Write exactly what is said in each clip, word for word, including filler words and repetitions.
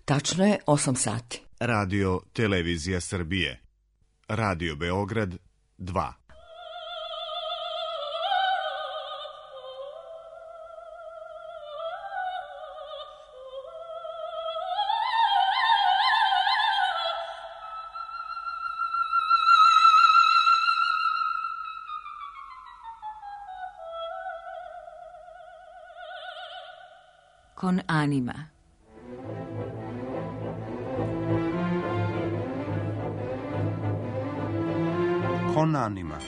Tačno je osam sati. Radio Televizija Srbije. Radio Beograd dva. Con anima. Con anima.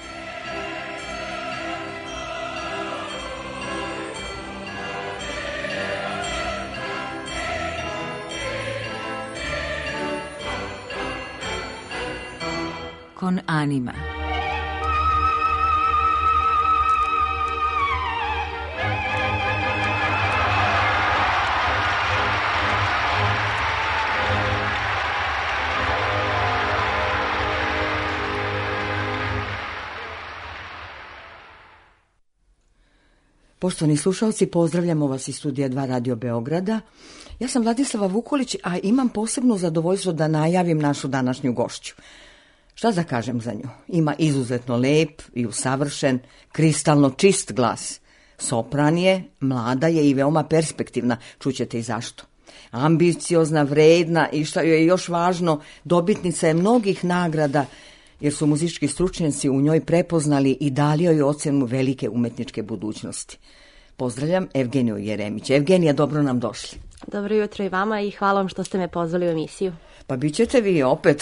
Con anima. Poštovani slušalci, pozdravljamo vas iz studija dva Radio Beograda. Ja sam Vladislava Vukolić, a imam posebno zadovoljstvo da najavim našu današnju gošću. Šta da kažem za nju? Ima izuzetno lep i usavršen, kristalno čist glas. Sopran je, mlada je i veoma perspektivna, čućete i zašto. Ambiciozna, vredna i što je još važno, dobitnica je mnogih nagrada, jer su muzički stručnjaci u njoj prepoznali i dali joj ocjenu velike umetničke budućnosti. Pozdravljam Evgeniju Jeremić. Evgenija, dobro nam došli. Dobro jutro i vama i hvala vam što ste me pozvali u emisiju. Pa bit ćete vi opet,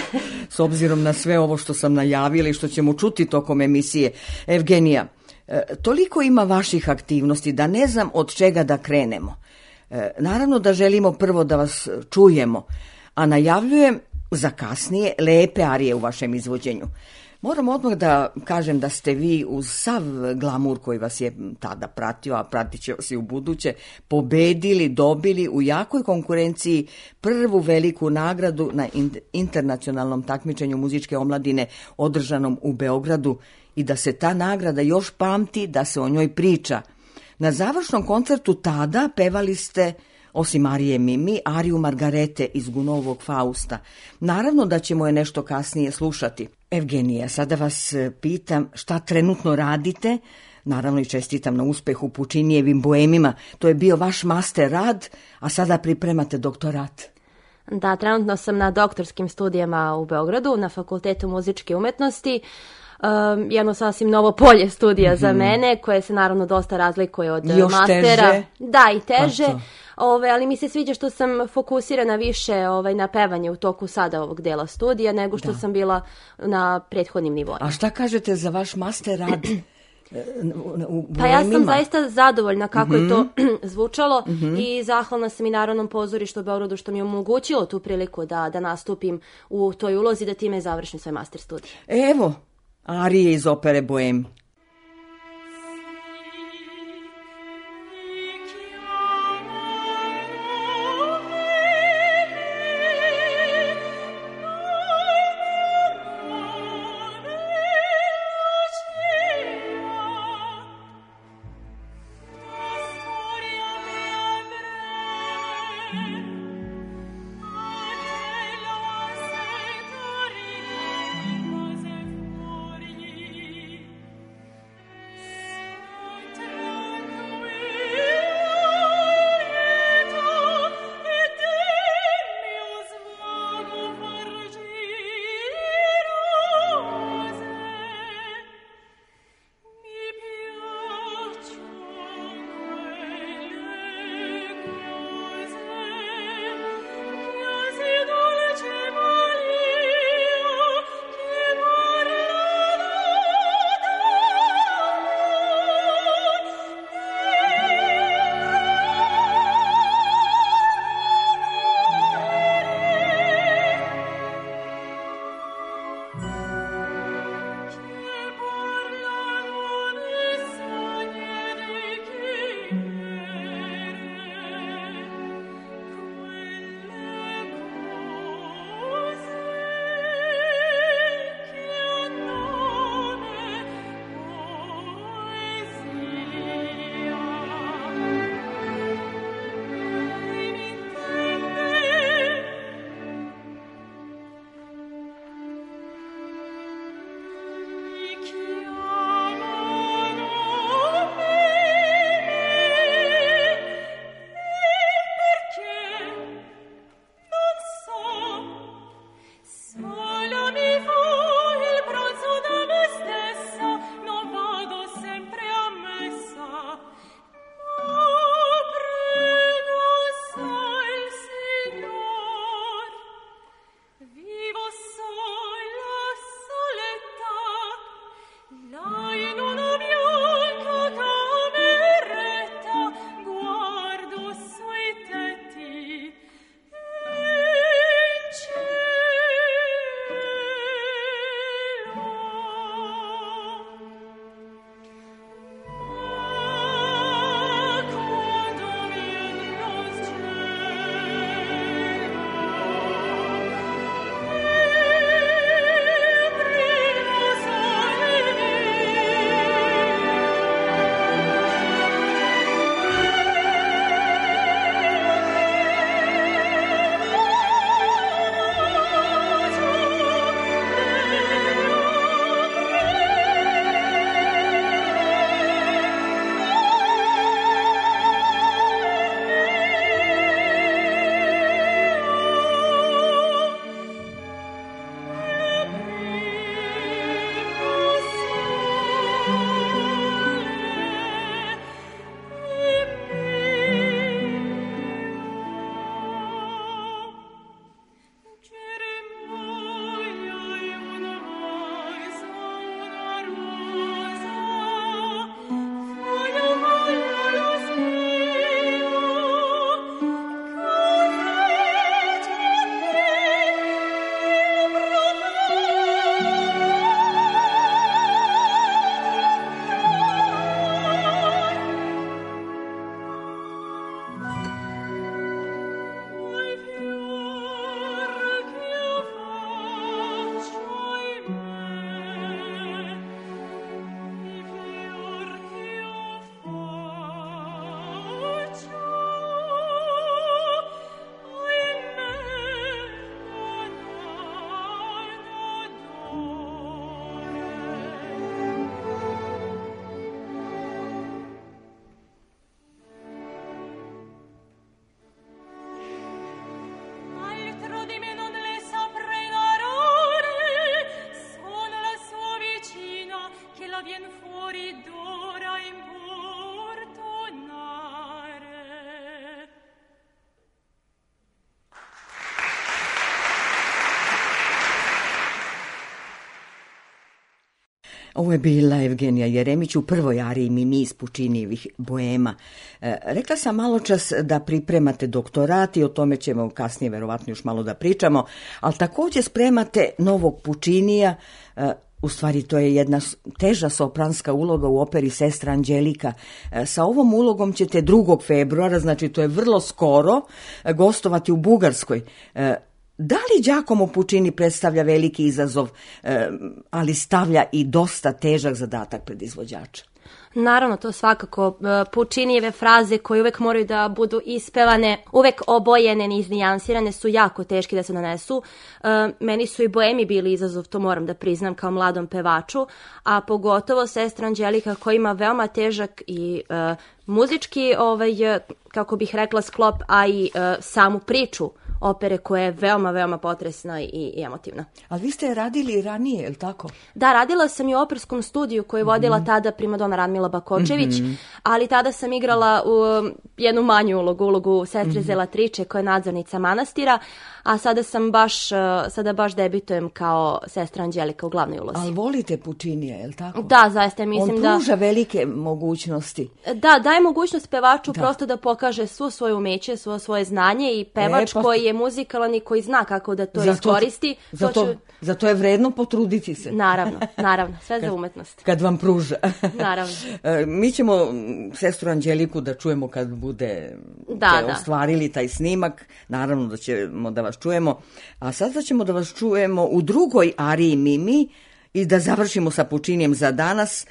s obzirom na sve ovo što sam najavila i što ćemo čuti tokom emisije. Evgenija, toliko ima vaših aktivnosti da ne znam od čega da krenemo. Naravno da želimo prvo da vas čujemo, a najavljujem za kasnije lepe arije u vašem izvođenju. Moram odmah da kažem da ste vi uz sav glamur koji vas je tada pratio, a pratit će vas i u buduće, pobedili, dobili u jakoj konkurenciji prvu veliku nagradu na internacionalnom takmičenju muzičke omladine održanom u Beogradu i da se ta nagrada još pamti, da se o njoj priča. Na završnom koncertu tada pevali ste, osim arije Mimi, ariju Margarete iz Gunovog Fausta. Naravno da ćemo je nešto kasnije slušati. Evgenija, sada vas pitam šta trenutno radite. Naravno i čestitam na uspehu Pučinijevim Boemima. To je bio vaš master rad, a sada pripremate doktorat. Da, trenutno sam na doktorskim studijama u Beogradu, na Fakultetu muzičke umetnosti. Um, jedno sasvim novo polje studija mm-hmm. za mene, koje se naravno dosta razlikuje od još mastera. Teže. Da, i teže. Ove, ali mi se sviđa što sam fokusirana više ovaj, na pevanje u toku sada ovog dela studija, nego što da. sam bila na prethodnim nivoima. A šta kažete za vaš master rad? U pa ja sam zaista zadovoljna kako mm-hmm. je to zvučalo mm-hmm. i zahvalna sam i Narodnom pozorištu u Beogradu što mi je omogućilo tu priliku da, da nastupim u toj ulozi, da time završim svoj master studij. Evo, arije iz opere Boemi. Ovo je bila Evgenija Jeremić u prvoj ariji Mimi iz Pučinijevih Boema. E, rekla sam malo čas da pripremate doktorat i o tome ćemo kasnije verovatno još malo da pričamo, ali također spremate novog Pučinija. e, U stvari, to je jedna teža sopranska uloga u operi Sestra Anđelika. E, sa ovom ulogom ćete drugog februara, znači to je vrlo skoro, e, gostovati u Bugarskoj. E, Da li Giacomo Puccini predstavlja veliki izazov, e, ali stavlja i dosta težak zadatak pred izvođača? Naravno, to svakako. Pučinijeve fraze koje uvek moraju da budu ispevane, uvek obojene, iznijansirane, su jako teški da se donesu. Meni su i Boemi bili izazov, to moram da priznam, kao mladom pevaču, a pogotovo Sestra Anđelika koja ima veoma težak i uh, muzički, ovaj, kako bih rekla, sklop, a i uh, samu priču opere koja je veoma, veoma potresna i, i emotivna. Ali vi ste radili ranije, je li tako? Da, radila sam i u operskom studiju koju je vodila mm-hmm. tada primadona Radmila Bakočević, mm-hmm. ali tada sam igrala u jednu manju ulogu, ulogu sestre mm-hmm. Zelatriče koja je nadzornica manastira, a sada sam baš, sada baš debitujem kao Sestra Anđelika u glavnoj ulozi. Ali volite Pučinija, je li tako? Da, zaista mislim da... On pruža da... velike mogućnosti. Da, daje mogućnost pevaču da. prosto da pokaže svo svoje umeće, svo svoje znanje i pevač e, pa... koji je muzikalan i koji zna kako da to zato, iskoristi. Zato, to ću... zato je vredno potruditi se. Naravno, naravno, sve kad, za umetnost. Kad vam pruža. Naravno. Mi ćemo Sestru Anđeliku da čujemo kad bude da, da. ostvarili taj snimak. Naravno da ćemo da vas čujemo. A sada ćemo da vas čujemo u drugoj ariji Mimi i da završimo sa Pučinijem za danas.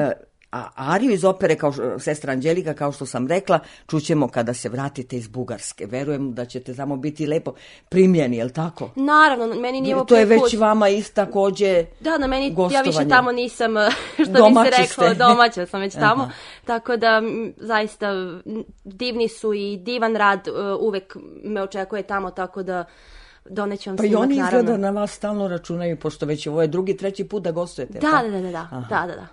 A ariju iz opere kao Sestra Anđelika, kao što sam rekla, čućemo kada se vratite iz Bugarske. Verujem da ćete tamo biti lepo primljeni, je li tako? Naravno, meni nije ovo to je već vama isto takođe Da, na meni, gostovanje. Ja više tamo nisam, što Domaći bi se reklo, ste. domaća sam već tamo. Aha. Tako da, zaista, divni su i divan rad uvek me očekuje tamo, tako da doneću vam pa snimak, naravno. Pa i oni izgleda naravno. na vas stalno računaju, pošto već ovo je drugi, treći put da gostujete. Da, da, da, da, da, da, da, da.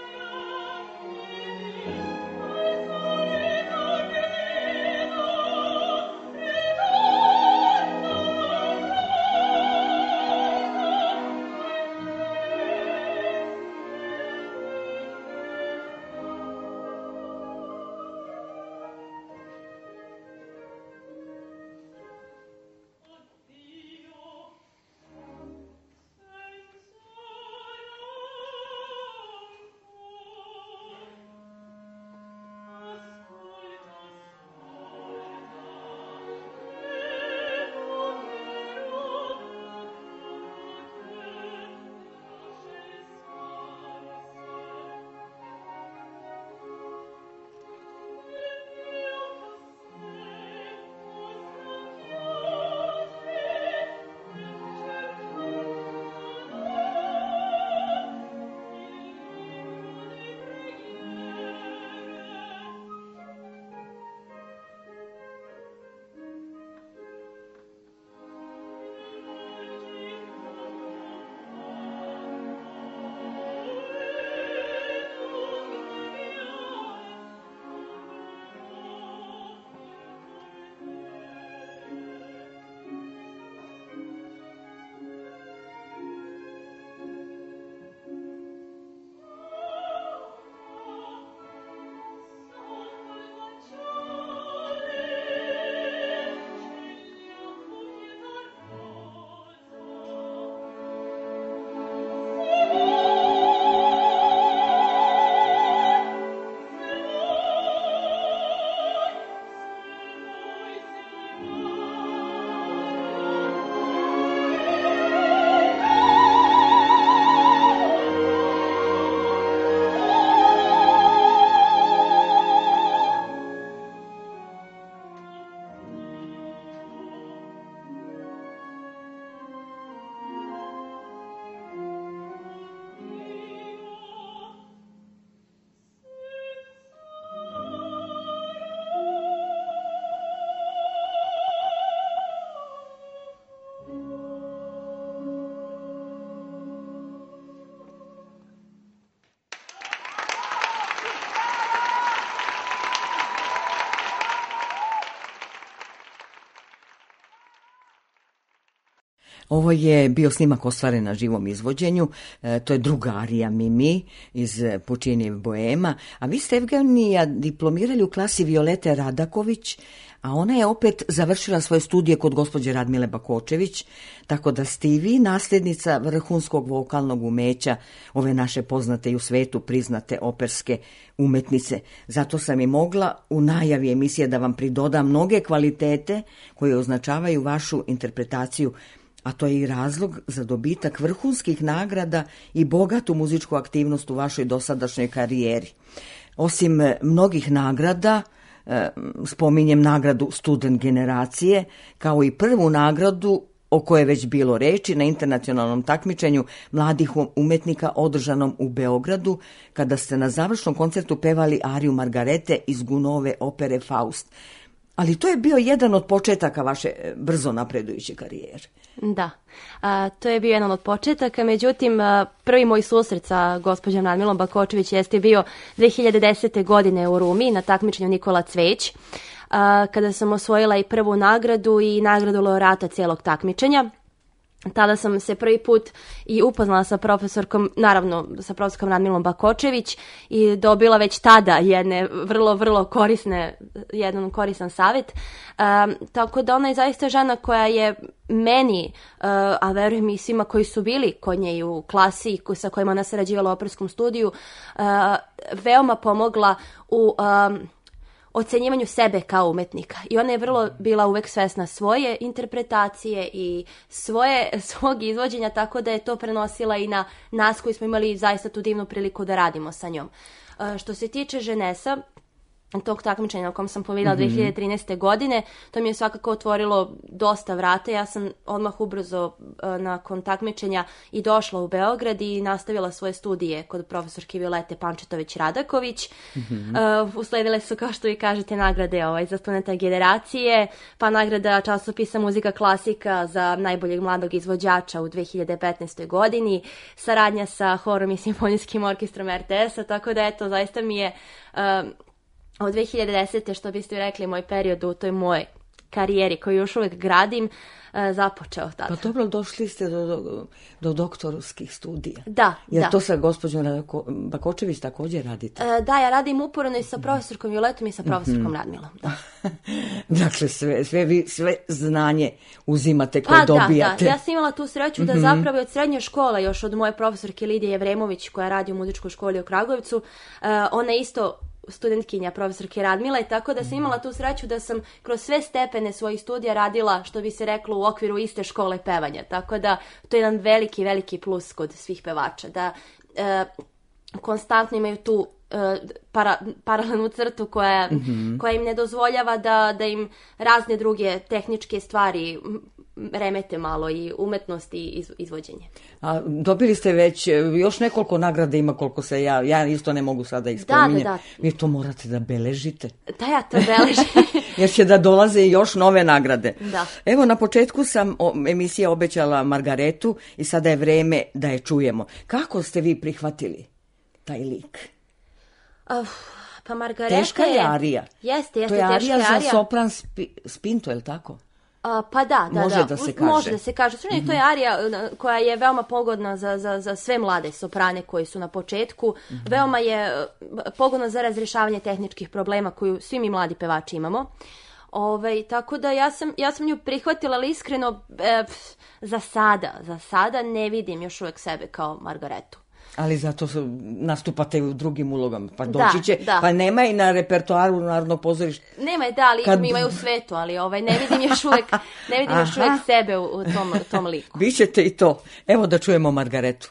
Oh Ovo je bio snimak ostvaren na živom izvođenju, e, to je druga arija Mimi iz Pučinijeve Boema, a vi ste, Evgenija, diplomirali u klasi Violete Radaković, a ona je opet završila svoje studije kod gospođe Radmile Bakočević, tako da ste i vi nasljednica vrhunskog vokalnog umeća ove naše poznate i u svetu priznate operske umetnice. Zato sam i mogla u najavi emisije da vam pridodam mnoge kvalitete koje označavaju vašu interpretaciju, a to je i razlog za dobitak vrhunskih nagrada i bogatu muzičku aktivnost u vašoj dosadašnjoj karijeri. Osim mnogih nagrada, spominjem nagradu Student generacije, kao i prvu nagradu o kojoj je već bilo reči na internacionalnom takmičenju mladih umetnika održanom u Beogradu, kada ste na završnom koncertu pevali ariju Margarete iz Gounodove opere Faust. Ali to je bio jedan od početaka vaše brzo napredujuće karijere. Da, a, to je bio jedan od početaka, međutim a, prvi moj susret sa gospođom Radmilom Bakočević jeste bio dve hiljade desete. godine u Rumi na takmičenju Nikola Cveć, a, kada sam osvojila i prvu nagradu i nagradu laureata cijelog takmičenja. Tada sam se prvi put i upoznala sa profesorkom, naravno sa profesorkom Radmilom Bakočević, i dobila već tada jedne vrlo, vrlo korisne, jedan koristan savjet. Um, tako da ona je zaista žena koja je meni, uh, a verujem i svima koji su bili kod nje i u klasi sa kojima ona sarađivala u operskom studiju, uh, veoma pomogla u um, ocenjivanju sebe kao umetnika. I ona je vrlo bila uvek svesna svoje interpretacije i svoje, svog izvođenja, tako da je to prenosila i na nas koji smo imali zaista tu divnu priliku da radimo sa njom. Uh, što se tiče Ženesa, tog takmičenja na kom sam pobjedila mm-hmm. dve hiljade trinaeste. godine, to mi je svakako otvorilo dosta vrata. Ja sam odmah ubrzo uh, nakon takmičenja i došla u Beograd i nastavila svoje studije kod profesorke Violete Pančetović-Radaković. Mm-hmm. Uh, usledile su, kao što vi kažete, nagrade ovaj, za studenta generacije, pa nagrada časopisa Muzika klasika za najboljeg mladog izvođača u dve hiljade petnaestoj. godini, saradnja sa horom i simfonijskim orkestrom er te es-a, tako da eto, zaista mi je uh, od dve hiljade desete. što biste rekli, moj period u toj mojoj karijeri koju još uvijek gradim, započeo tada. Pa dobro, došli ste do, do, do doktorskih studija. Da, Jer da. to sa gospođom Bakočević također radite? E, da, ja radim uporno i sa profesorkom Violetom i sa profesorkom mm-hmm. Radmilom. Da. Dakle, sve, sve, vi, sve znanje uzimate koje pa, dobijate. Da, da. Ja sam imala tu sreću da mm-hmm. zapravo od srednje škole, još od moje profesorke Lidije Jevremović, koja radi u muzičkoj školi u Kragujevcu, uh, ona isto studentkinja profesorke Radmile, tako da sam imala tu sreću da sam kroz sve stepene svojih studija radila, što bi se reklo, u okviru iste škole pevanja. Tako da to je jedan veliki, veliki plus kod svih pevača, da e, konstantno imaju tu e, para, paralelnu crtu koja, mm-hmm. koja im ne dozvoljava da, da im razne druge tehničke stvari remete malo, i umetnost i iz, izvođenje. A dobili ste već, još nekoliko nagrada ima koliko se ja, ja isto ne mogu sada ispominjati. Da, da, da. Vi to morate da beležite. Da, ja to beležim. Jer će da dolaze još nove nagrade. Da. Evo, na početku sam o, emisija obećala Margaretu i sada je vreme da je čujemo. Kako ste vi prihvatili taj lik? Uh, pa Margareta teška je arija. Jeste, jeste, to je arija teška za arija. sopran spi, spinto, je li tako? A, pa da, da, može da. da se kaže. Može da se kaže. Mm-hmm. To je arija koja je veoma pogodna za, za, za sve mlade soprane koji su na početku. Mm-hmm. Veoma je pogodna za razrješavanje tehničkih problema koju svi mi mladi pevači imamo. Ove, tako da ja sam, ja sam nju prihvatila, ali iskreno e, za sada, za sada ne vidim još uvijek sebe kao Margaretu. Ali zato su, nastupate u drugim ulogama, pa doći će, da. pa nema i na repertoaru Narodnog pozorišta. Nema je, da, ali kad... ima u svetu, ali ovaj, ne vidim još uvijek, ne vidim još uvijek sebe u, u tom, tom liku. Bićete i to. Evo da čujemo Margaretu.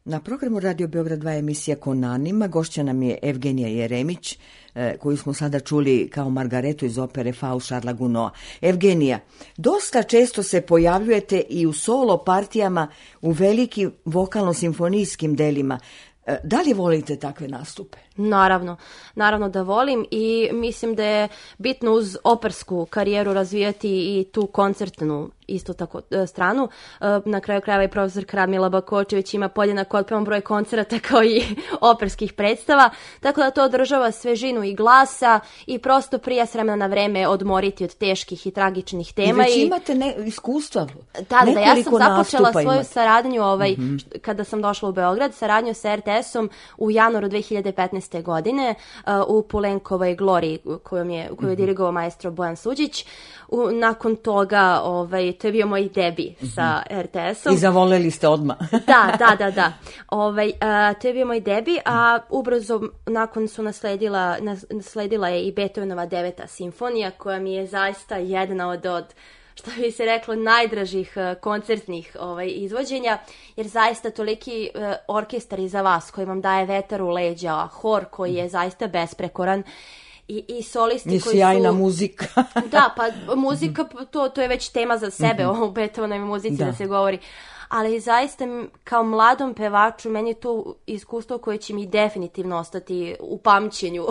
Na programu Radio Beograd dva emisija Konanima gošća nam je Evgenija Jeremić, koju smo sada čuli kao Margaretu iz opere Faust Šarla Gounod. Evgenija, dosta često se pojavljujete i u solo partijama u velikim vokalno-simfonijskim delima. Da li volite takve nastupe? Naravno, naravno da volim i mislim da je bitno uz opersku karijeru razvijati i tu koncertnu isto tako stranu. Na kraju krajeva i profesor Kramila Bakočević ima podjednako otpevan broj koncerata kao i operskih predstava, tako da to održava svežinu i glasa i prosto prije s vremena na vreme odmoriti od teških i tragičnih tema. I već imate ne, iskustva? Da, da, ja sam započela svoju imate. saradnju ovaj, mm-hmm. kada sam došla u Beograd, saradnju sa er te esom u januaru dve hiljade petnaeste. godine uh, u Pulenkovoj Gloriji kojom je, koju je dirigovao maestro Bojan Suđić. U, nakon toga, ovaj, to je bio moj debi mm-hmm. sa er te esom. I zavoleli ste odmah. da, da, da, da. Ovaj, uh, to je bio moj debi, a ubrzo nakon su nasledila, nasledila je i Beethovenova deveta simfonija, koja mi je zaista jedna od, od što bi se reklo, najdražih uh, koncertnih ovaj, izvođenja, jer zaista toliki uh, orkestar iza vas koji vam daje vetar u leđa, hor koji je zaista besprekoran i, i solisti I koji sjajna su... muzika. da, pa muzika, to, to je već tema za sebe, mm-hmm. o Beethovenovoj muzici da. da se govori. Ali zaista kao mladom pevaču meni je to iskustvo koje će mi definitivno ostati u pamćenju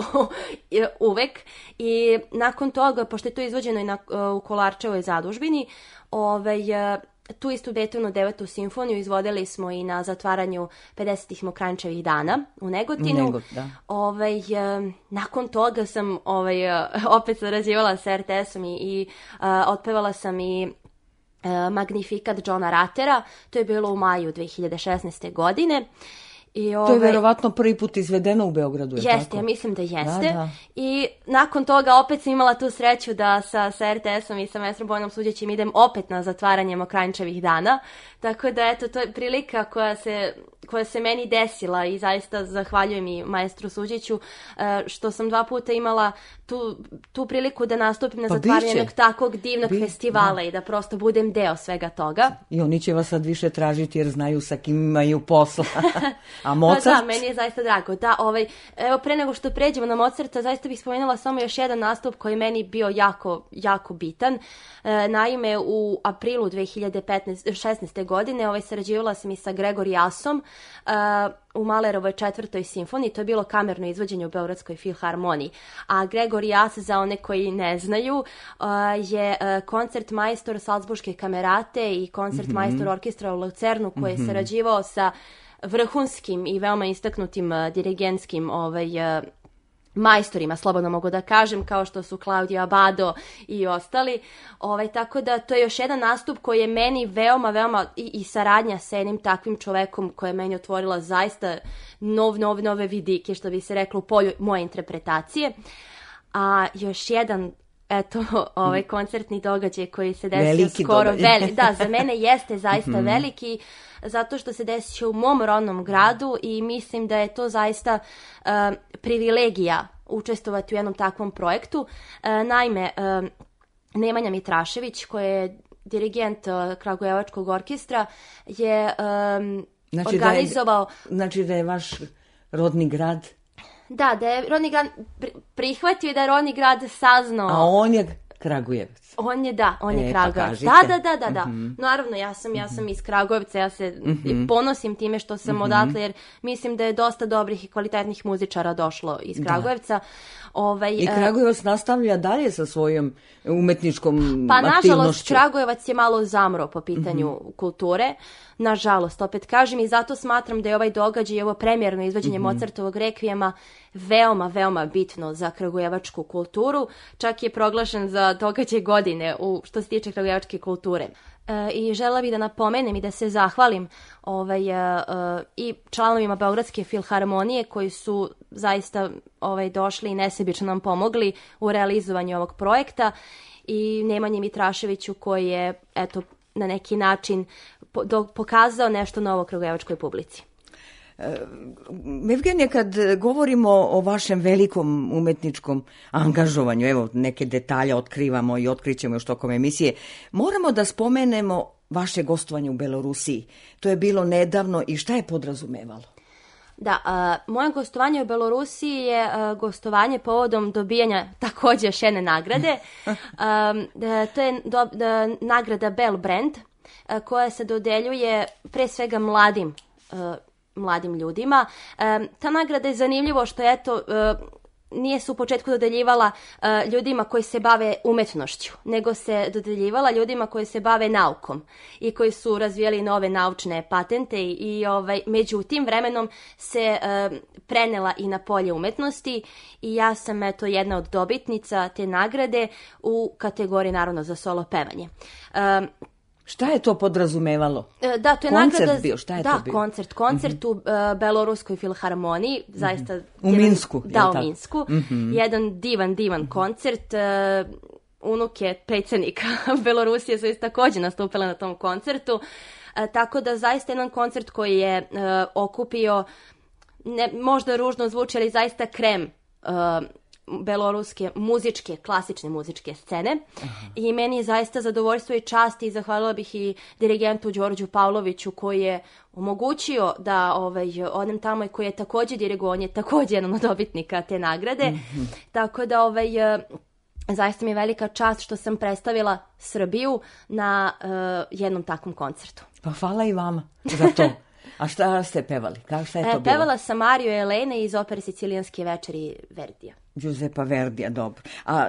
uvek. I nakon toga, pošto je to izvođeno i na, u Kolarčevoj zadužbini, ovaj, tu istu Beethovenovu devetu simfoniju izvodili smo i na zatvaranju pedesetih Mokranjčevih dana u Negotinu. Negot, da. Ovaj, nakon toga sam ovaj, opet sarađivala sa er te esom i, i uh, otpevala sam i Magnifikat Johna Ratera, to je bilo u maju dve hiljade šesnaeste. godine. I ove... To je verovatno prvi put izvedeno u Beogradu, je jeste, tako? ja mislim da jeste. Da, da. I nakon toga opet sam imala tu sreću da sa, sa er te esom i sa maestrom Bojanom Suđićem idem opet na zatvaranje Mokranjčevih dana. Tako da, eto, to je prilika koja se, koja se meni desila i zaista zahvaljujem i maestru Suđiću što sam dva puta imala tu, tu priliku da nastupim na pa zatvaranju jednog takvog divnog Bi... festivala da. i da prosto budem deo svega toga. I oni će vas sad više tražiti jer znaju sa kim imaju posla. A Mozart? Pa da, meni je zaista drago. Da, ovaj, evo, pre nego što pređemo na Mozarta, zaista bih spomenula samo još jedan nastup koji je meni bio jako, jako bitan. E, naime, u aprilu dve hiljade šesnaeste. godine ovaj, sarađivala sam i sa Gregorijasom e, u Malerovoj četvrtoj simfoniji. To je bilo kamerno izvođenje u Beogradskoj filharmoniji. A Gregorijas, za one koji ne znaju, e, je e, koncert majstor Salzburške kamerate i koncert mm-hmm. majstor orkestra u Lucernu koji mm-hmm. je sarađivao sa vrhunskim i veoma istaknutim uh, dirigentskim ovaj, uh, majstorima, slobodno mogu da kažem, kao što su Claudio Abbado i ostali. Ovaj, tako da to je još jedan nastup koji je meni veoma, veoma i, i saradnja sa jednim takvim čovekom koja je meni otvorila zaista nov, nov, nove vidike, što bi se reklo u polju moje interpretacije. A još jedan eto, ovaj koncertni događaj koji se desio veliki skoro, veli, da, za mene jeste zaista mm-hmm. veliki, zato što se desio u mom rodnom gradu i mislim da je to zaista uh, privilegija učestvovati u jednom takvom projektu. Uh, naime, uh, Nemanja Mitrašević, koji je dirigent uh, Kragujevačkog orkestra, je um, znači organizovao... Da je, znači da je vaš rodni grad... Da, da je rodni grad prihvatio i da je rodni grad saznao... A on je Kragujevac. On je, da, on e, je Kragujevac. Pa da, da, da, da, da. Mm-hmm. Naravno, ja sam, ja sam iz Kragujevca, ja se mm-hmm. ponosim time što sam mm-hmm. odatle, jer mislim da je dosta dobrih i kvalitetnih muzičara došlo iz Kragujevca. Da. Ovaj, I Kragujevac nastavlja dalje sa svojom umetničkom pa, aktivnošću. Pa, nažalost, Kragujevac je malo zamro po pitanju mm-hmm. kulture. Nažalost, opet kažem, i zato smatram da je ovaj događaj i ovo premijerno izvođenje mm-hmm. Mozartovog rekvijema veoma, veoma bitno za kragujevačku kulturu. Čak je proglašen za događaj godine u što se tiče kragujevačke kulture. E, I želela bih da napomenem i da se zahvalim ovaj, e, i članovima Beogradske filharmonije koji su zaista ovaj, došli i nesebično nam pomogli u realizovanju ovog projekta i Nemanji Mitraševiću koji je eto, na neki način po, do, pokazao nešto novo kragujevačkoj publici. Evgenija, kad govorimo o vašem velikom umetničkom angažovanju, evo neke detalje otkrivamo i otkrićemo još tokom emisije, moramo da spomenemo vaše gostovanje u Belorusiji. To je bilo nedavno i šta je podrazumevalo? Da, uh, moje gostovanje u Belorusiji je uh, gostovanje povodom dobijanja također još jedne nagrade. um, da, to je do, da, nagrada Bell Brand uh, koja se dodeljuje pre svega mladim, uh, mladim ljudima. Um, ta nagrada je zanimljivo što je eto... Uh, nije se u početku dodeljivala uh, ljudima koji se bave umetnošću, nego se dodeljivala ljudima koji se bave naukom i koji su razvijali nove naučne patente i, i ovaj, među tim vremenom se uh, prenela i na polje umetnosti i ja sam eto jedna od dobitnica te nagrade u kategoriji naravno za solo pevanje. Um, Šta je to podrazumevalo? Da, to je koncert nagrada, bio, šta je da, to bio? koncert, koncert mm-hmm. u uh, Beloruskoj filharmoniji, zaista... Mm-hmm. U jedan, Minsku, Da, u tako? Minsku. Mm-hmm. Jedan divan, divan koncert. Uh, unuke predsjednika Belorusije su isto također nastupile na tom koncertu. Uh, tako da zaista jedan koncert koji je uh, okupio, ne, možda ružno zvuči, ali zaista krem uh, beloruske muzičke, klasične muzičke scene. Aha. I meni je zaista zadovoljstvo i čast i zahvalila bih i dirigentu Đorđu Pavloviću koji je omogućio da ovaj, odem tamo i koji je također dirigent, on je također jedan od dobitnika te nagrade. Mm-hmm. Tako da ovaj, zaista mi je velika čast što sam predstavila Srbiju na uh, jednom takvom koncertu. Pa hvala i vama za to. A šta ste pevali? Kako, šta je to e, bilo? Pevala sam Mariju Elene iz opere Sicilijanske večeri Verdija. Giuseppa Verdija, dobro. A,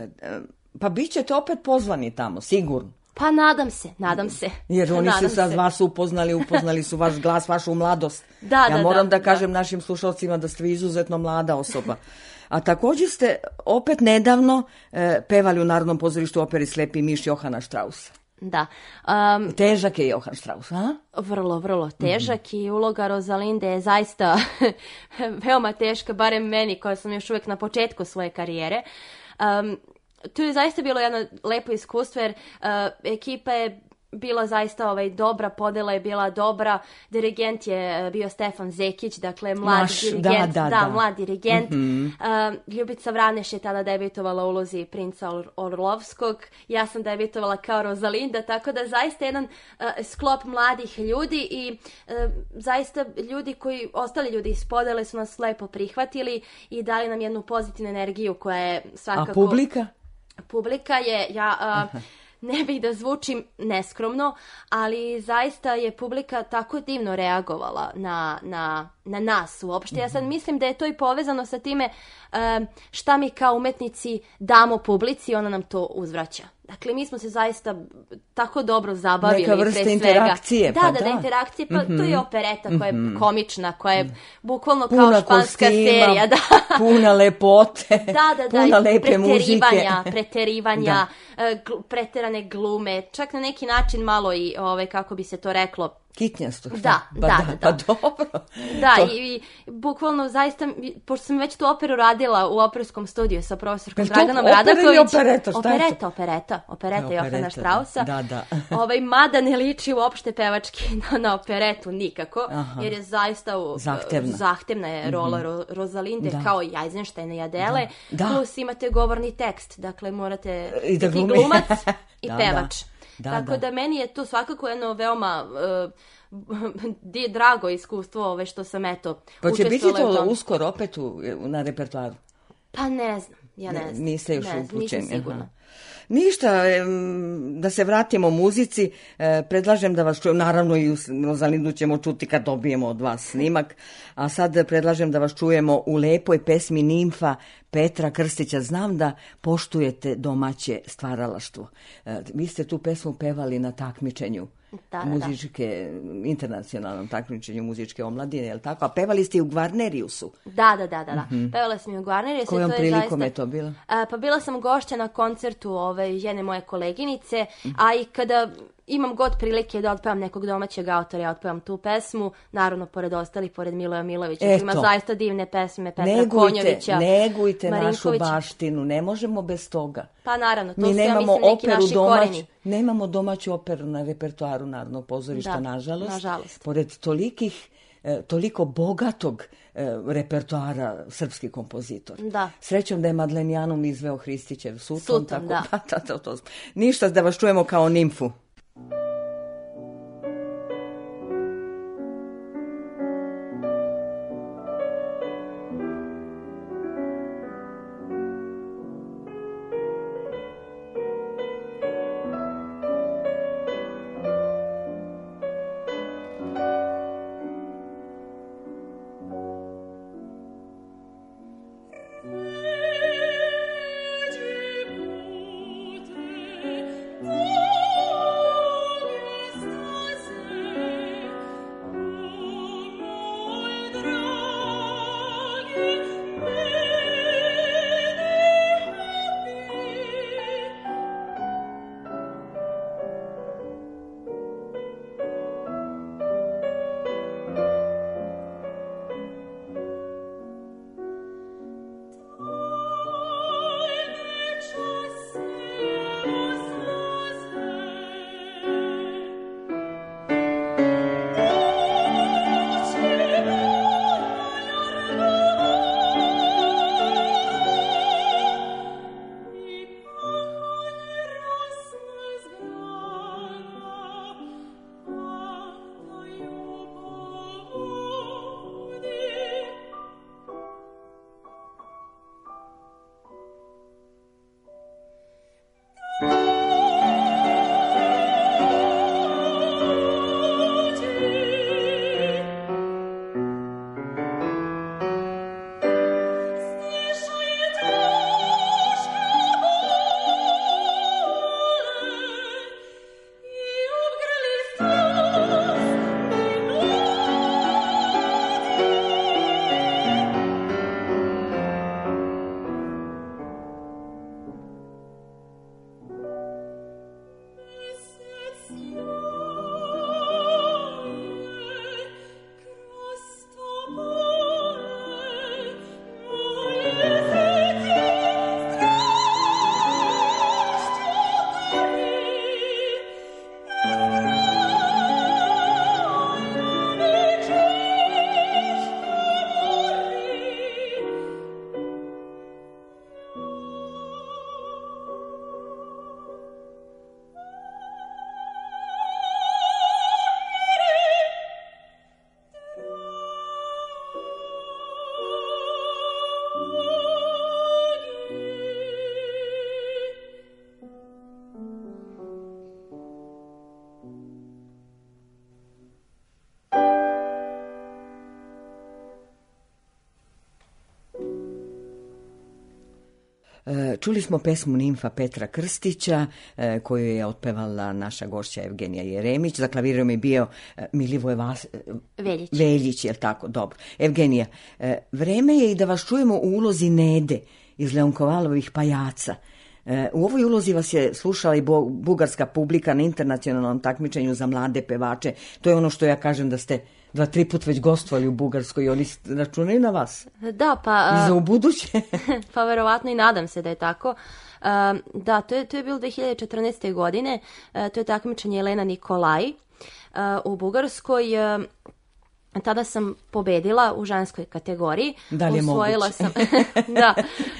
pa bit ćete opet pozvani tamo, sigurno. Pa nadam se, nadam se. Jer oni nadam su sad se. vas upoznali, upoznali su vaš glas, vašu mladost. Da, ja da, moram da, da kažem da. našim slušalcima da ste izuzetno mlada osoba. A također ste opet nedavno e, pevali u Narodnom pozorištu operi Slepi miš Johana Straussa. Da. Um, Težak je Johan Strauss, a? Vrlo, vrlo težak mm-hmm. i uloga Rosalinde je zaista veoma teška, barem meni koja sam još uvijek na početku svoje karijere. Um, tu je zaista bilo jedno lepo iskustvo jer uh, ekipa je bila zaista ovaj, dobra, podela je bila dobra, dirigent je bio Stefan Zekić, dakle mlad Naš, dirigent, da, da, da, da. mlad dirigent. Mm-hmm. Uh, Ljubica Vraneš je tada debitovala u ulozi princa Or- Orlovskog, ja sam debitovala kao Rosalinda, tako da zaista jedan uh, sklop mladih ljudi i uh, zaista ljudi koji, ostali ljudi iz podele su nas lepo prihvatili i dali nam jednu pozitivnu energiju koja je svakako... A publika? Publika je, ja... Uh, ne bih da zvučim neskromno, ali zaista je publika tako divno reagovala na, na, na nas uopšte. Ja sad mislim da je to i povezano sa time um, šta mi kao umetnici damo publici, ona nam to uzvraća. Dakle, mi smo se zaista tako dobro zabavili. Neka vrsta pre svega. interakcije. Da, pa da, da, da, interakcije. Pa mm-hmm. to je opereta koja je mm-hmm. komična, koja je bukvalno puna kao španska kostima, serija. Da. Puna lepote, Da, da, da, puna lepe muzike. Preterivanja, preterivanja gl- preterane glume, čak na neki način malo i, ove, kako bi se to reklo, kitnjasto. Da, pa da, da, da. Pa dobro. Da, to... i, i bukvalno zaista, pošto sam već tu operu radila u operskom studiju sa profesorkom to Draganom opera ili Radaković. opereta? Šta je to? Opereta, opereta, opereta Ja, Johana opereta, Straussa. Da, da. Ovaj, mada ne liči uopšte pevački na, na operetu nikako, Aha. jer je zaista u, zahtevna. zahtevna je rola mm-hmm. Ro, Rosalinde da. kao i Eisensteina i Adele, da. Da. plus imate govorni tekst, dakle morate I da biti glumac i da, pevač. Da. Da, Tako da. da meni je to svakako jedno veoma uh, di drago iskustvo ove što sam eto pa će biti to tom. uskoro opet u, na repertoaru? Pa ne znam, ja ne, ne znam. Niste još ne, upućeni. nisam sigurna. Ništa, da se vratimo muzici, predlažem da vas čujem, naravno i Rosalindu ćemo čuti kad dobijemo od vas snimak, a sad predlažem da vas čujemo u lepoj pesmi Nimfa Petra Krstića. Znam da poštujete domaće stvaralaštvo. Vi ste tu pesmu pevali na takmičenju. Da, da, muzičke, da. internacionalnom takmičenju muzičke omladine, je li tako? A pevali ste i u Gvarneriusu. Da, da, da, da. Mm-hmm. Pevala sam i u Gvarneriusu. Kojom to je prilikom zaista, je to bilo? A, pa bila sam gošća na koncertu ove jedne moje koleginice, mm-hmm. a i kada imam god prilike da otpevam nekog domaćeg autora, ja otpevam tu pesmu, naravno pored ostalih, pored Miloja Milovića, ima zaista divne pesme, Petra negujte, Konjovića, negujte našu baštinu, ne možemo bez toga. Pa naravno, to mi su, nemamo ja mislim, neki operu naši domać, koreni. Nemamo domaću operu na repertoaru Narodnog pozorišta, da, nažalost. nažalost. Pored tolikih, e, toliko bogatog e, repertoara srpski kompozitor. Da. Srećom da je Madlenijanum izveo Hristićev Suton. Suton, tako, da. Pa, to, to, to. Ništa, da vas čujemo kao Nimfu. Čuli smo pesmu Nimfa Petra Krstića, koju je otpevala naša gošća Evgenija Jeremić. Za klavirom je bio Milivoje Vas... Veljić. Veljić, je li tako? Dobro. Evgenija, vreme je i da vas čujemo u ulozi Nede iz Leonkovalovih pajaca. U ovoj ulozi vas je slušala i bugarska publika na internacionalnom takmičenju za mlade pevače. To je ono što ja kažem da ste dva, tri put već gostovali u Bugarskoj i oni računaju na vas. Da, pa... I za ubuduće. Pa verovatno i nadam se da je tako. Da, to je, to je bilo dve hiljade četrnaeste. godine. To je takmičenje Elena Nikolaj u Bugarskoj. Tada sam pobedila u ženskoj kategoriji. Da li je Osvojila moguće? sam, da,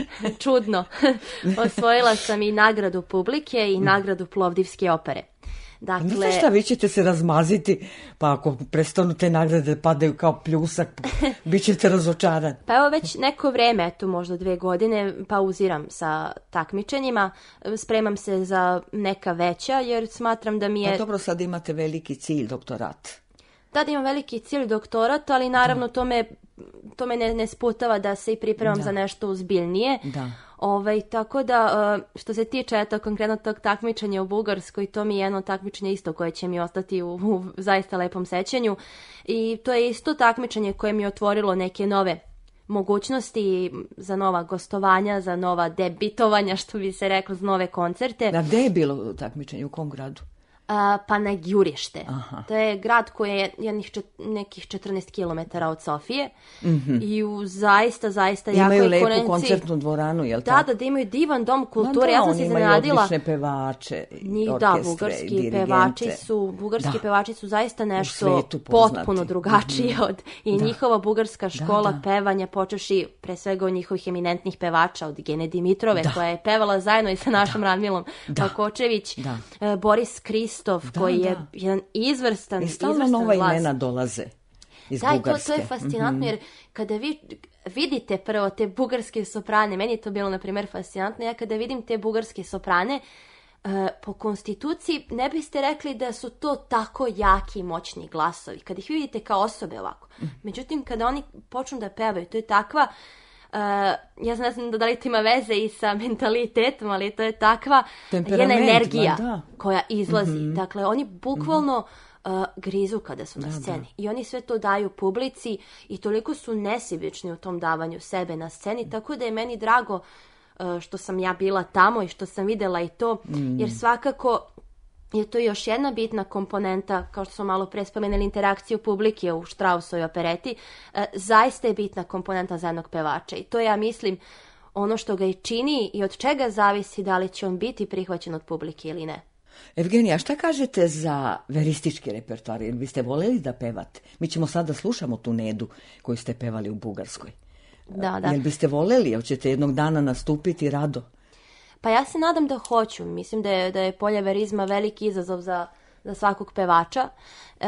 čudno. Osvojila sam i nagradu publike i nagradu Plovdivske opere. Dakle, znate šta, vi ćete se razmaziti, pa ako prestanu te nagrade padaju kao pljusak, bit ćete razočarani. Pa evo već neko vreme, eto možda dve godine, pauziram sa takmičenjima, spremam se za neka veća, jer smatram da mi je... Pa dobro, sad imate veliki cilj, doktorat. Da, da imam veliki cilj, doktorat, ali naravno to me, to me ne, ne sputava da se i pripremam da. za nešto ozbiljnije. Da. Ovaj, tako da, što se tiče eto, konkretno tog takmičenja u Bugarskoj, to mi je jedno takmičenje isto koje će mi ostati u, u zaista lepom sećanju. I to je isto takmičenje koje mi je otvorilo neke nove mogućnosti za nova gostovanja, za nova debitovanja, što bi se reklo, za nove koncerte. A gde je bilo takmičenje, u kom gradu? A, pa na Gjurište. Aha. To je grad koji je jednih čet, nekih četrnaest kilometara od Sofije. Mm-hmm. I u zaista, zaista jakoj konkurenciji. Imaju lepu koncertnu dvoranu, jel da, tako? Da, da imaju divan dom kulture. Da, ja sam se iznenadila. Oni imaju odlične pevače, Njih, orkestre, da, bugarski dirigente. pevači su, bugarski da. pevači su zaista nešto potpuno drugačije od i da. njihova bugarska škola da, da. pevanja, počeši pre svega od njihovih eminentnih pevača, od Gene Dimitrove, da. koja je pevala zajedno i sa našom da. Radmilom Kočević, da. Boris Kristov, da, koji je jedan izvrstan, I stalno izvrstan nova glas. Imena dolaze iz da, Bugarske. To, to je fascinantno, mm-hmm. jer kada vi vidite prvo te bugarske soprane, meni je to bilo, na primjer, fascinantno, ja kada vidim te bugarske soprane, uh, po konstituciji ne biste rekli da su to tako jaki i moćni glasovi, kada ih vidite kao osobe ovako. Mm. Međutim, kada oni počnu da pevaju, to je takva, Uh, ja ne znam da li to ima veze i sa mentalitetom, ali to je takva jedna energija da. koja izlazi. Mm-hmm. Dakle, oni bukvalno mm-hmm. uh, grizu kada su na da, sceni. Da. I oni sve to daju publici i toliko su nesebični u tom davanju sebe na sceni, tako da je meni drago uh, što sam ja bila tamo i što sam videla i to, mm. jer svakako je to još jedna bitna komponenta, kao što smo malo pre spomenuli, interakciju publike u Straussovoj opereti, e, zaista je bitna komponenta za jednog pevača. I to ja mislim ono što ga i čini i od čega zavisi da li će on biti prihvaćen od publike ili ne. Evgenija, šta kažete za veristički repertoar? Ili biste voljeli da pevate? Mi ćemo sad da slušamo tu Nedu koju ste pevali u Bugarskoj. Da, da. Jel biste voljeli? Hoćete jednog dana nastupiti rado? Pa ja se nadam da hoću. Mislim da je, da je polje verizma veliki izazov za, za svakog pevača. E,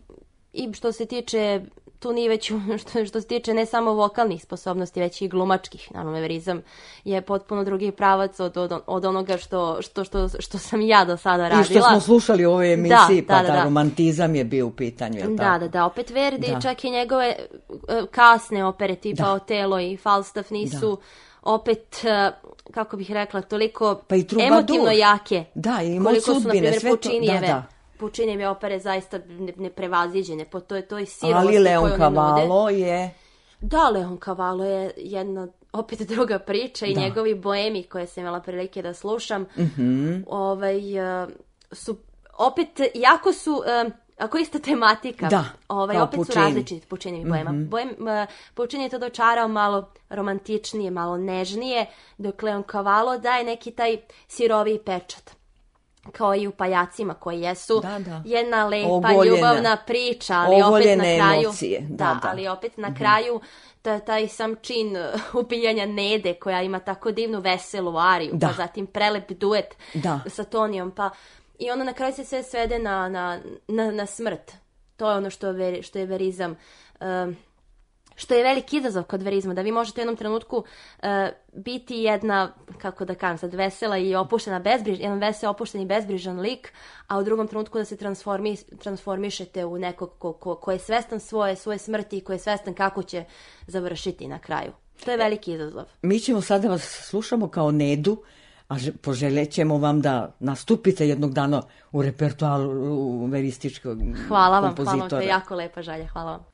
I što se tiče, tu nije već, što, što se tiče ne samo vokalnih sposobnosti, već i glumačkih. Naravno, verizam je potpuno drugi pravac od, od, od onoga što, što, što, što sam ja do sada radila. I što smo slušali u ovoj emisiji, da, pa da, da da. romantizam je bio u pitanju. Je li da, tako? da, da. Opet Verdi, da. čak i njegove uh, kasne opere tipa da. Otelo i Falstaff nisu... Da. Opet, kako bih rekla, toliko pa emotivno jake. Da, i koliko sudbine, su, na primjer, sve to, Pučinijeve, da, da. Pučinijeve opere zaista neprevaziđene po toj, toj sirovosti. Ali Leon Cavallo je... Da, Leon Cavallo je jedna opet druga priča i da. Njegovi boemi koje sam imala prilike da slušam, mm-hmm. ovaj, su opet, jako su... Ako ista tematika, da, ovaj, opet Pučini. Su različiti Pučinijevi boema. Mm-hmm. Bojem, Pučini je to dočarao malo romantičnije, malo nežnije, dok Leon Cavallo daje neki taj siroviji pečat. Kao i u Pajacima koji jesu da, da. Jedna lepa Ogoljena. Ljubavna priča, ali opet na kraju, emocije. Da, da, da. ali opet na kraju taj, taj sam čin ubijanja Nede koja ima tako divnu veselu ariju, da. Pa zatim prelep duet da. Sa Tonijom, pa i onda na kraju se sve svede na, na, na, na smrt. To je ono što, ver, što je verizam. Um, što je veliki izazov kod verizma, da vi možete u jednom trenutku uh, biti jedna, kako da kažem sad, vesela i opuštena, bezbriž, jedan vesel, opušten i bezbrižan lik, a u drugom trenutku da se transformi, transformišete u nekog ko, ko, ko je svestan svoje, svoje smrti i ko je svestan kako će završiti na kraju. To je veliki izazov. Mi ćemo sada vas slušamo kao Nedu, a poželjet ćemo vam da nastupite jednog dana u repertoaru verističkog kompozitora. Hvala vam, hvala vam, to je jako lepa želja, hvala vam.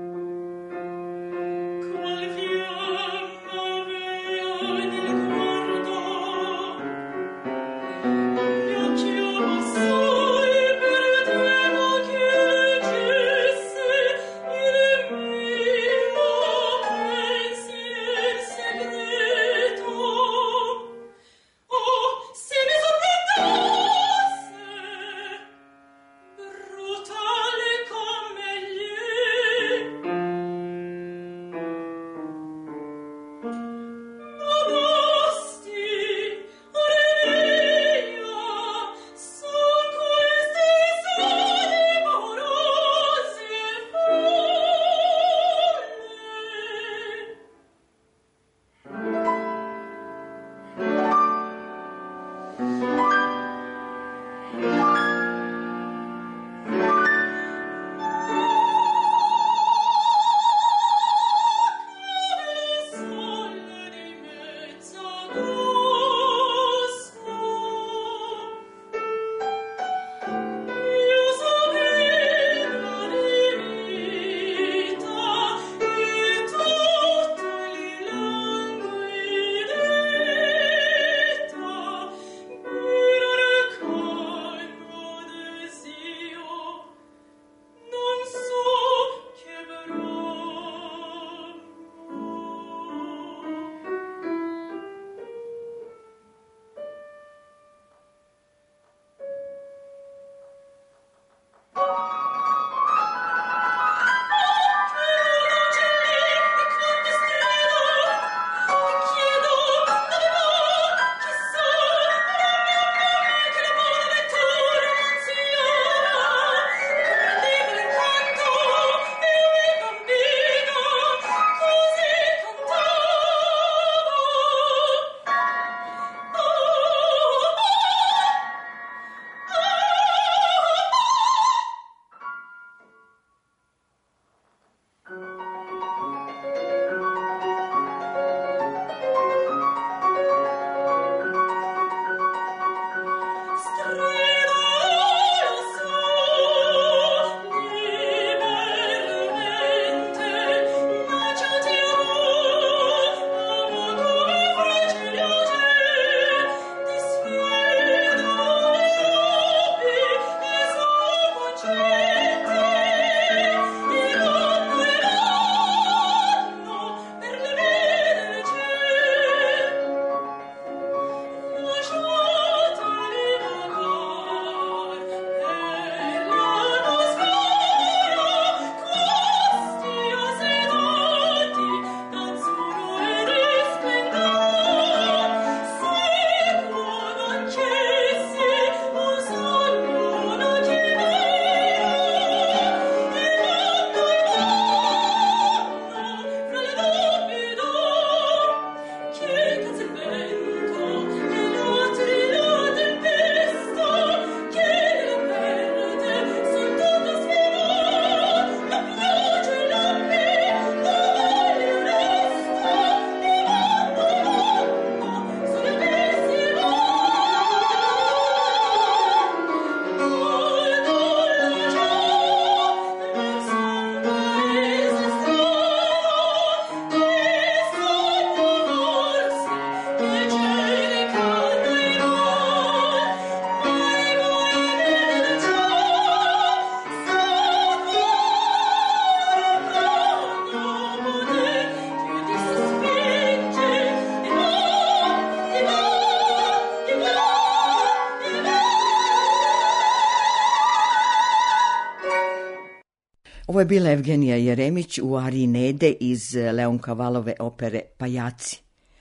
Ovo je bila Evgenija Jeremić u ariji Nede iz Leoncavalove opere Pajaci.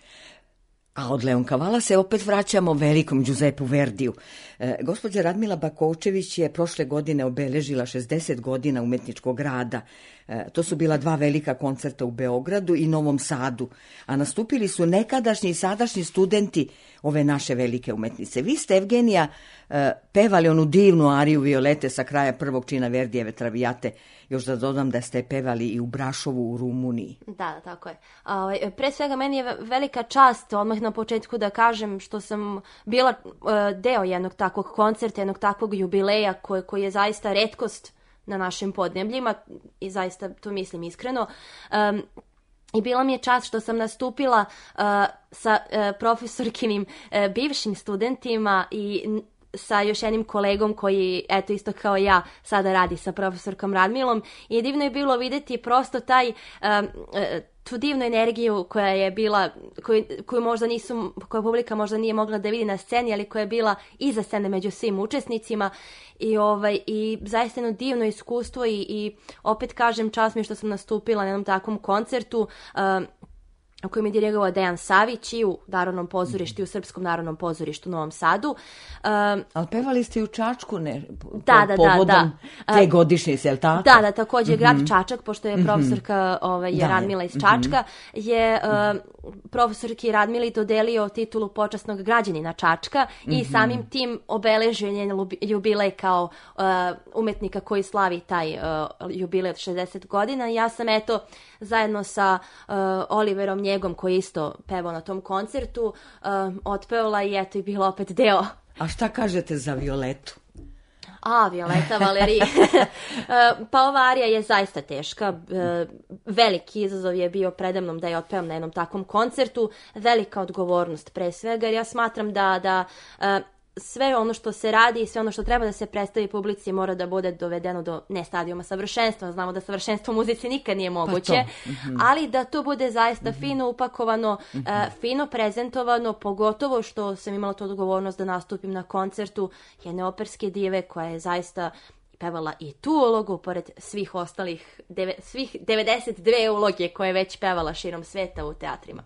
A od Leoncavala se opet vraćamo velikom Giuseppu Verdiju. E, gospođa Radmila Bakovčević je prošle godine obeležila šezdeset godina umetničkog rada. To su bila dva velika koncerta u Beogradu i Novom Sadu, a nastupili su nekadašnji i sadašnji studenti ove naše velike umetnice. Vi ste, Evgenija, pevali onu divnu ariju Violete sa kraja prvog čina Verdijeve Traviate. Još da dodam da ste pevali i u Brašovu u Rumuniji. Da, da, tako je. A, pre svega meni je velika čast odmah na početku da kažem što sam bila deo jednog takvog koncerta, jednog takvog jubileja koji, koji je zaista retkost na našim podnebljima i zaista to mislim iskreno. Um, I bila mi je čast što sam nastupila uh, sa uh, profesorkinim uh, bivšim studentima i sa još jednim kolegom koji, eto isto kao ja, sada radi sa profesorkom Radmilom i divno je bilo vidjeti prosto taj, um, tu divnu energiju koja je bila, koju, koju možda nisu, koja publika možda nije mogla da vidi na sceni, ali koja je bila iza scene među svim učesnicima i, ovaj, i zaista jedno divno iskustvo i, i opet kažem čast mi je što sam nastupila na jednom takvom koncertu um, u kojem je dirigovao Dejan Savić i u Narodnom pozorištu i u Srpskom narodnom pozorištu u Novom Sadu. Um, Ali pevali ste i u Čačku, ne? Po, da, da, povodom da, da. Te godišnjice, je li tako? Da, da, također grad Čačak, pošto je profesorka ovaj, Da, Radmila iz Čačka, je um, profesorki Radmili dodelio titulu počasnog građanina Čačka i samim tim obeležio njen jubilej kao uh, umetnika koji slavi taj uh, jubilej od šezdeset godina. Ja sam eto zajedno sa uh, Oliverom Njegom koji isto pevao na tom koncertu uh, otpevala i eto i bila opet deo. A šta kažete za Violetu? A, Violeta Valerije. Pa ova arija je zaista teška. Veliki izazov je bio predamnom da je otpevam na jednom takvom koncertu. Velika odgovornost pre svega, jer ja smatram da, da sve ono što se radi i sve ono što treba da se predstavi publici mora da bude dovedeno do ne stadijuma savršenstva. Znamo da savršenstvo u muzici nikad nije moguće, pa mm-hmm. ali da to bude zaista mm-hmm. fino upakovano, mm-hmm. uh, fino prezentovano, pogotovo što sam imala tu odgovornost da nastupim na koncertu jedne operske dive koja je zaista pevala i tu ulogu, pored svih ostalih, deve, svih devedeset dve uloge koje je već pevala širom sveta u teatrima.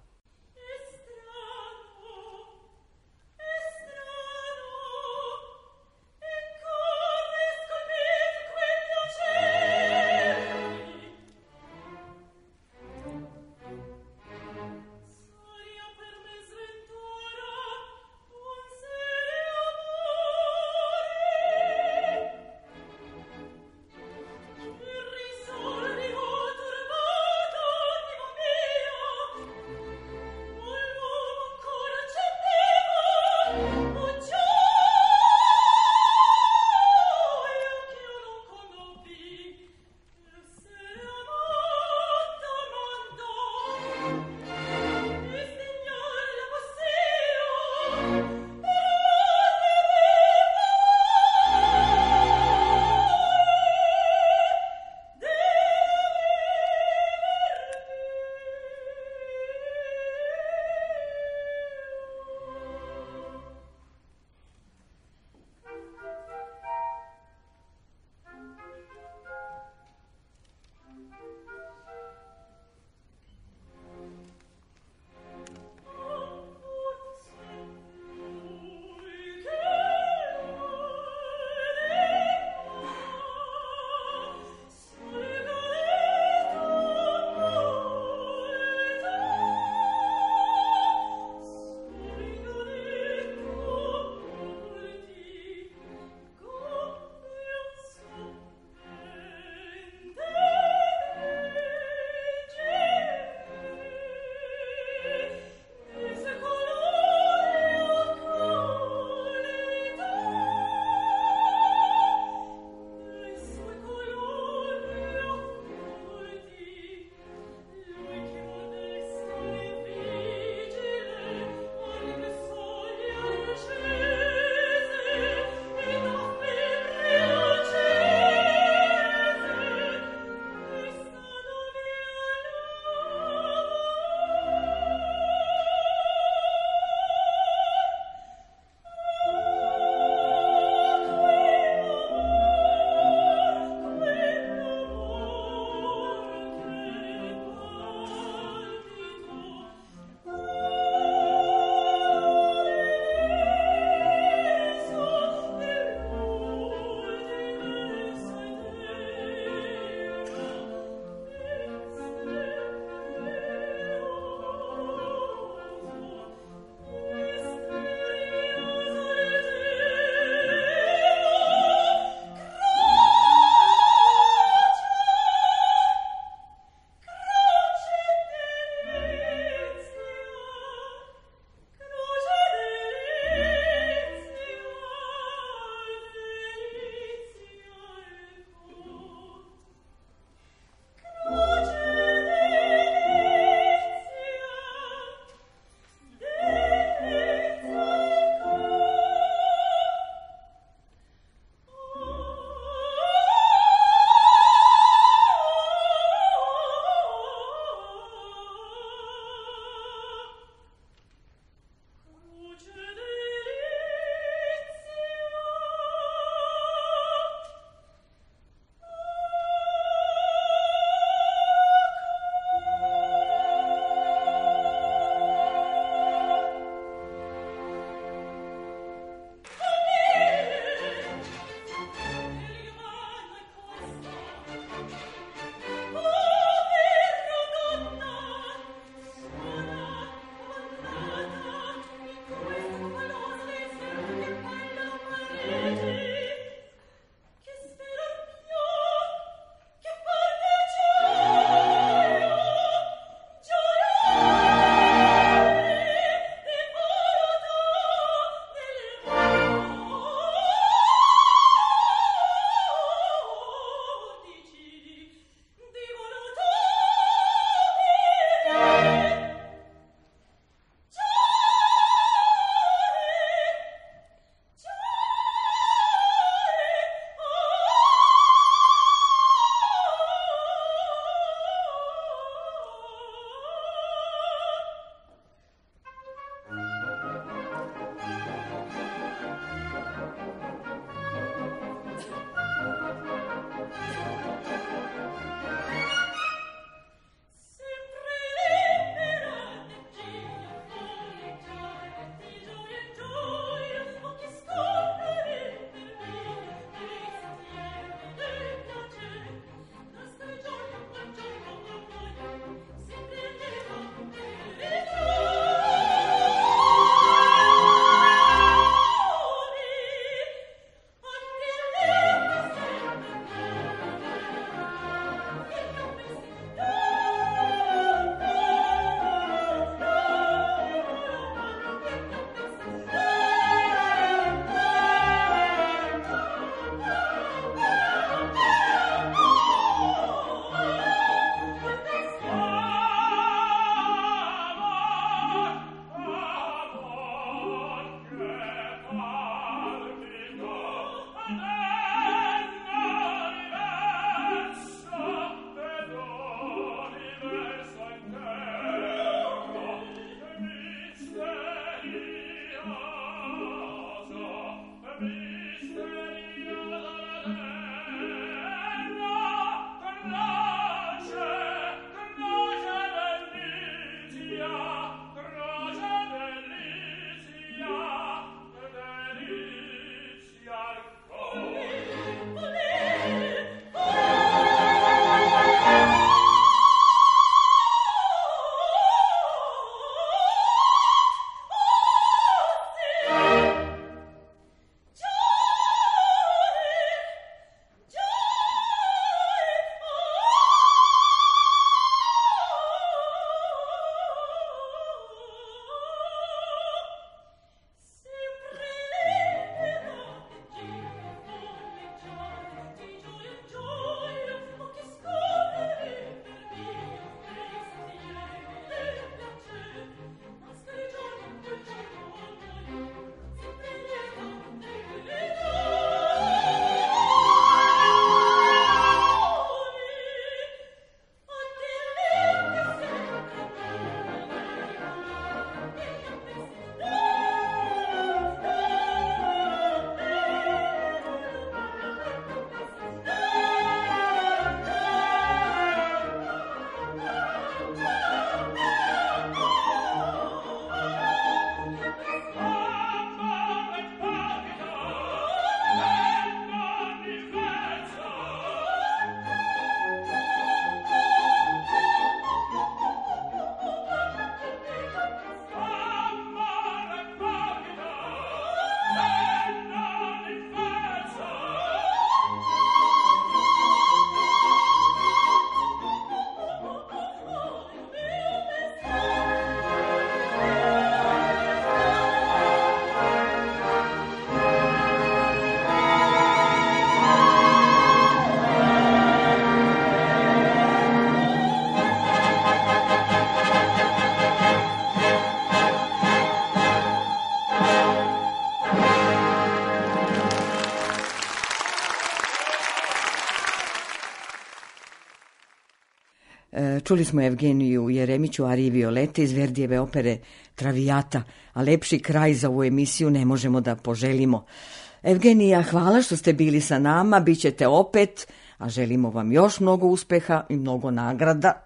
Čuli smo Evgeniju Jeremiću ariji Violete iz Verdijeve opere Traviata, a lepši kraj za ovu emisiju ne možemo da poželimo. Evgenija, hvala što ste bili sa nama, bit ćete opet, a želimo vam još mnogo uspeha i mnogo nagrada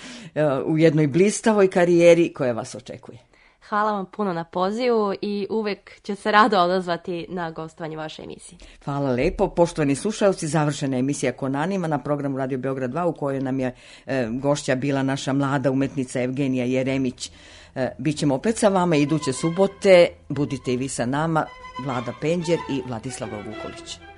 u jednoj blistavoj karijeri koja vas očekuje. Hvala vam puno na pozivu i uvek ću se rado odazvati na gostovanje vaše emisije. Hvala lepo. Poštovani slušalci, završena emisija Konanima na programu Radio Beograd dva u kojoj nam je e, gošća bila naša mlada umetnica Evgenija Jeremić. E, Bićemo opet sa vama iduće subote. Budite i vi sa nama, Vlada Penđer i Vladislav Vukolić.